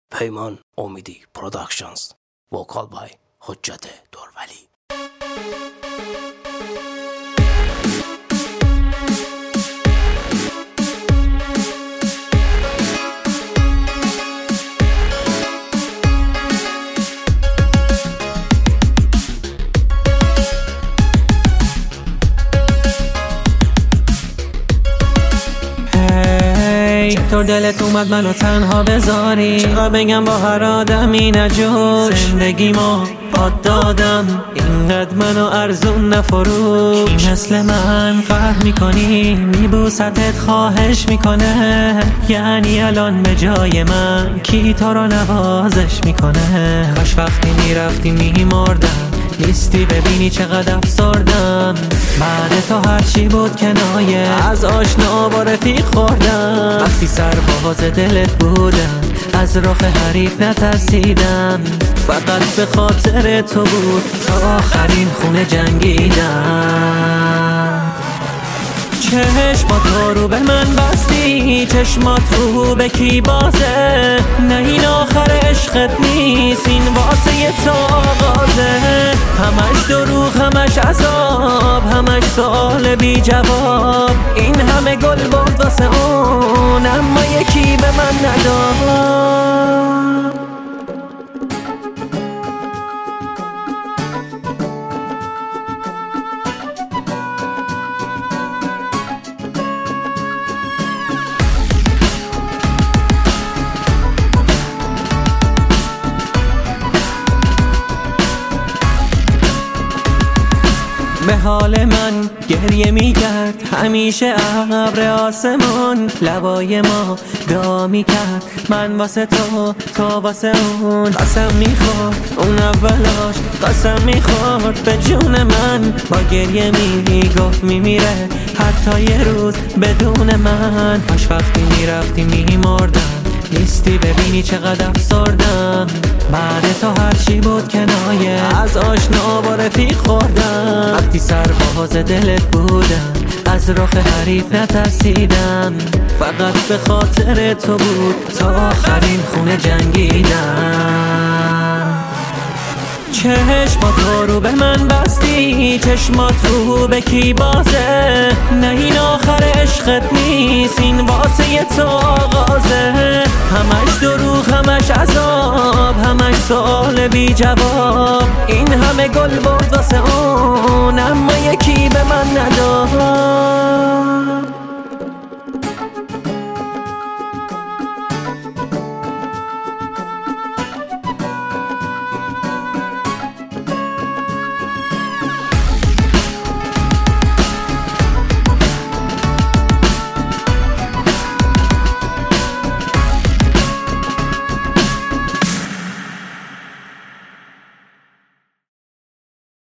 پیمان امیدی پروداکشنز. وکال بای حجت دورولی. چطور دلت اومد منو تنها بذاری؟ چرا بگم با هر آدمی نجوش؟ زندگیمو پاد دادم اینقدر منو ارزون نفروش. این مثل من قهر میکنی میبوستت خواهش میکنه، یعنی الان به جای من کی تو رو نوازش میکنه؟ کاش وقتی میرفتی میمردم نیستی ببینی چقدر افسردم. بعد تو هرچی بود کنایه از آشنا با رفیق خوردم. وقتی سرباز دلت بودم از رخ حریف نترسیدم، فقط به خاطر تو بود تا آخرین خونه جنگیدم. چشمات رو به من بستی، چشمات رو به کی بازه؟ نه این آخر عشقت نیست، این واسه تو آغازه. همش دروغ، همش عذاب، همش سوال بی جواب. این همه گل بود واسه اون، اما یکی به من نداد. به حال من گریه میکرد همیشه ابر آسمان، لبای ما دعا میکرد من واسه تو، تو واسه اون. قسم میخورد اون اولاش، قسم میخورد به جون من. با گریه میگفت میمیره حتی یه روز بدون من. کاش وقتی میرفتی میمردم نیستی ببینی چقدر افسردم. بعد تو هرچی بود کنایه از آشنا با رفیق خوردم. وقتی سرباز دلت بودم از رخ حریف نترسیدم، فقط به خاطر تو بود تا آخرین خونه جنگیدم. چشمات رو به من بستی، چشمات رو به کی بازه؟ نه این آخر عشقت نیست، این واسه تو آغازه. همش دروغ، همش عذاب، همش سوال بی جواب. این همه گل بود واسه اون، اما یکی به من نداد.